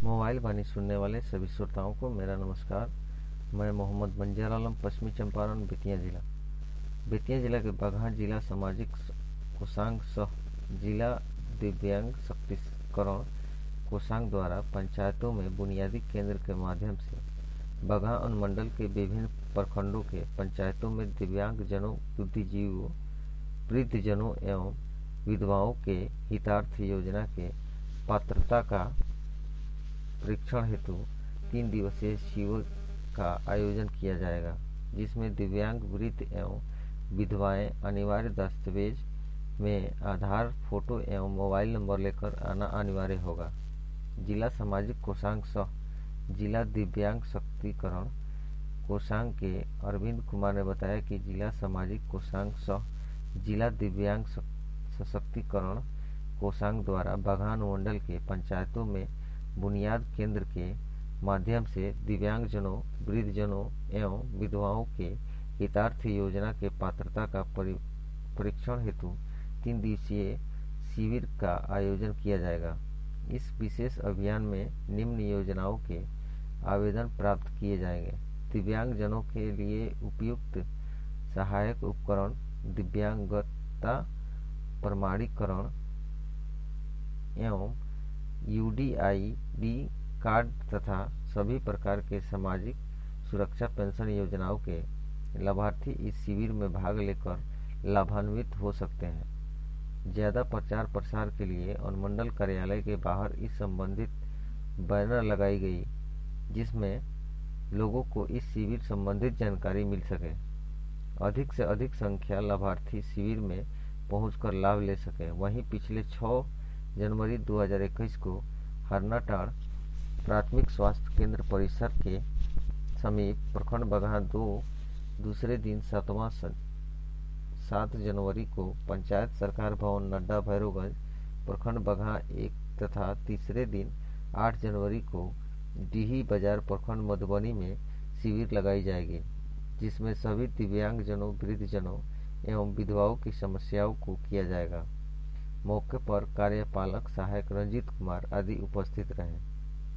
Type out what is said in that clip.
Mobile वाणी सुनने वाले सभी श्रोताओं को मेरा नमस्कार। मैं मोहम्मद मंजर आलम, पश्चिमी चंपारण, बेतिया जिला। बेतिया जिला के बगहा जिला सामाजिक कोषांग सह जिला दिव्यांग सशक्तिकरण कोषांग द्वारा पंचायतों में बुनियादी केंद्र के माध्यम से बगहा अनुमंडल के विभिन्न प्रखंडों के पंचायतों में दिव्यांग जनों, बुद्धिजीवियों, वृद्धजनों एवं विधवाओं के हितार्थ योजना के पात्रता का परीक्षण हेतु 3 दिवसीय शिविर का आयोजन किया जाएगा, जिसमें दिव्यांग, वृद्ध एवं विधवाएं अनिवार्य दस्तावेज में आधार, फोटो एवं मोबाइल नंबर लेकर आना अनिवार्य होगा। जिला सामाजिक कोषांग सह जिला दिव्यांग सशक्तिकरण कोषांग के अरविंद कुमार ने बताया कि जिला सामाजिक कोषांग सह जिला दिव्यांग सशक्तिकरण कोषांग द्वारा बगहा अनुमंडल के पंचायतों में बुनियाद केंद्र के माध्यम से दिव्यांगजनों, वृद्धजनों एवं विधवाओं के हितार्थ योजना के पात्रता का परीक्षण हेतु 3 दिवसीय शिविर का आयोजन किया जाएगा। इस विशेष अभियान में निम्न योजनाओं के आवेदन प्राप्त किए जाएंगे: दिव्यांगजनों के लिए उपयुक्त सहायक उपकरण, दिव्यांगता प्रमाणीकरण एवं यूडीआईडी कार्ड तथा सभी प्रकार के सामाजिक सुरक्षा पेंशन योजनाओं के लाभार्थी इस शिविर में भाग लेकर लाभान्वित हो सकते हैं। ज्यादा प्रचार प्रसार के लिए अनुमंडल कार्यालय के बाहर इस संबंधित बैनर लगाई गई, जिसमें लोगों को इस शिविर संबंधित जानकारी मिल सके। अधिक से अधिक संख्या लाभार्थी शिविर में पहुंचकर लाभ ले सके। वहीं पिछले 6 जनवरी 2021 को हरनाटाड़ प्राथमिक स्वास्थ्य केंद्र परिसर के समीप प्रखंड बगहा दूसरे दिन 7 जनवरी को पंचायत सरकार भवन नड्डा भैरवगंज प्रखंड बगहा 1 तथा तीसरे दिन 8 जनवरी को डीही बाजार प्रखंड मधुबनी में शिविर लगाई जाएगी, जिसमें सभी दिव्यांगजनों, वृद्धजनों एवं विधवाओं की समस्याओं को किया जाएगा। मौके पर कार्यपालक सहायक रंजीत कुमार आदि उपस्थित रहे।